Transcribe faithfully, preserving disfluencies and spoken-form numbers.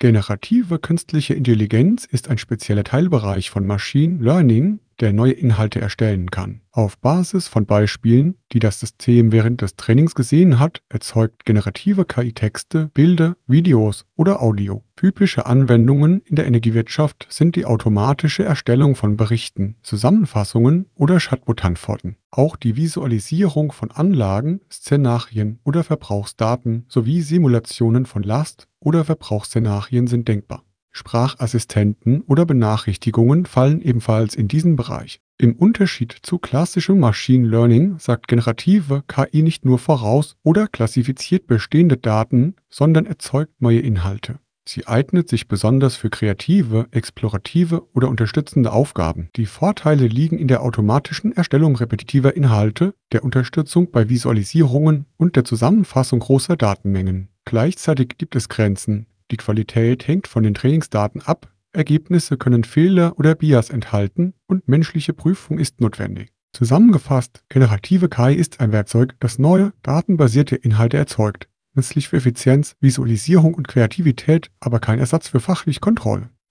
Generative künstliche Intelligenz ist ein spezieller Teilbereich von Machine Learning, der neue Inhalte erstellen kann. Auf Basis von Beispielen, die das System während des Trainings gesehen hat, erzeugt generative K I Texte, Bilder, Videos oder Audio. Typische Anwendungen in der Energiewirtschaft sind die automatische Erstellung von Berichten, Zusammenfassungen oder Chatbot-Antworten. Auch die Visualisierung von Anlagen, Szenarien oder Verbrauchsdaten sowie Simulationen von Last- oder Verbrauchsszenarien sind denkbar. Sprachassistenten oder Benachrichtigungen fallen ebenfalls in diesen Bereich. Im Unterschied zu klassischem Machine Learning sagt generative K I nicht nur voraus oder klassifiziert bestehende Daten, sondern erzeugt neue Inhalte. Sie eignet sich besonders für kreative, explorative oder unterstützende Aufgaben. Die Vorteile liegen in der automatischen Erstellung repetitiver Inhalte, der Unterstützung bei Visualisierungen und der Zusammenfassung großer Datenmengen. Gleichzeitig gibt es Grenzen. Die Qualität hängt von den Trainingsdaten ab, Ergebnisse können Fehler oder Bias enthalten und menschliche Prüfung ist notwendig. Zusammengefasst, generative K I ist ein Werkzeug, das neue, datenbasierte Inhalte erzeugt. Nützlich für Effizienz, Visualisierung und Kreativität, aber kein Ersatz für fachliche Kontrolle.